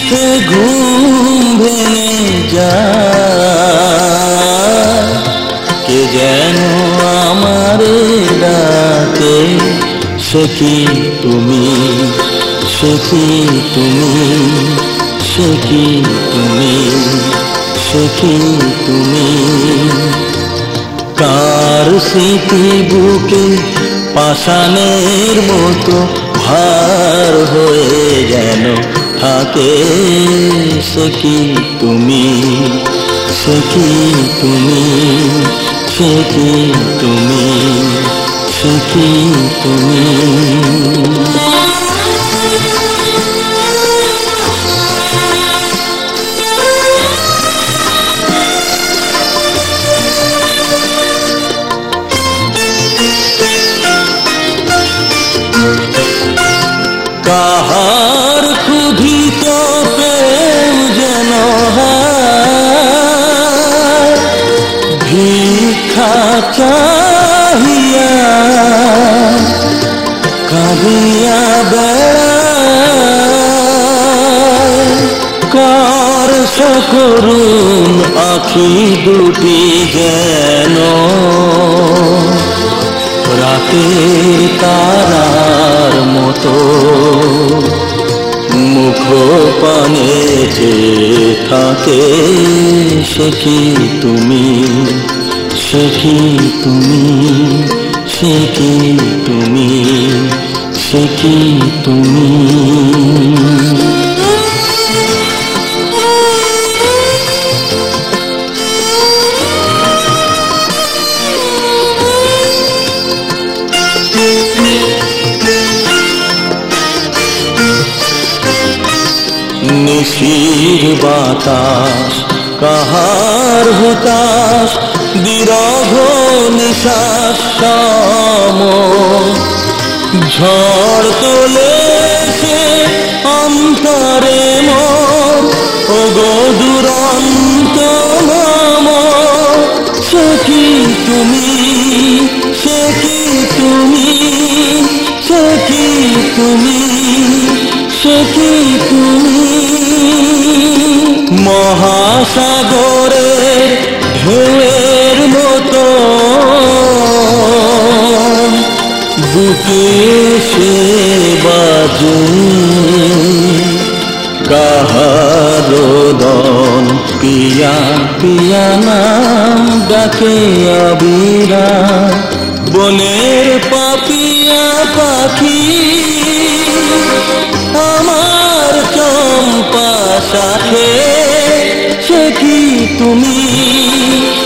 হে ঘুম ভেঙে যায়, কে যেন আমারে ডাকে, সে কি তুমি, সে কি তুমি, সে কি তুমি, সে কি তুমি। কার স্মৃতি বুকে পাষাণের মতো ভার হয়ে যেন থাকে, সে কি তুমি, সে কি তুমি, সে কি তুমি, সে কি তুমি। কাহার ক্ষুধিত প্রেম যেন ভিক্ষা চাহিয়া কাঁদিয়া বেড়ায়, কার সকরুণ আখি দুটি যেন রাতের তারার মতো মুখ পানে চেয়ে থাকে, সে কি তুমি, সে কি তুমি, সে কি তুমি, সে কি তুমি। নিশির বাতাস কাহার হুতাশ, বিরহ নিশ্বাস সম ঝড় তোলেছে অন্তরে মোর, ও গো দুরন্ত মম, সে কি তুমি, সে কি তুমি, সে কি তুমি, সে কি তুমি। মহাসাগরের ঢেউয়ের মতো বুকে সে বাজে, কাহার দন পিয়া পিয়া নাম ডাকে আবিরা, বনের পাপিয়া পাখি আমার চম্পা শাখে, সে কি তুমি,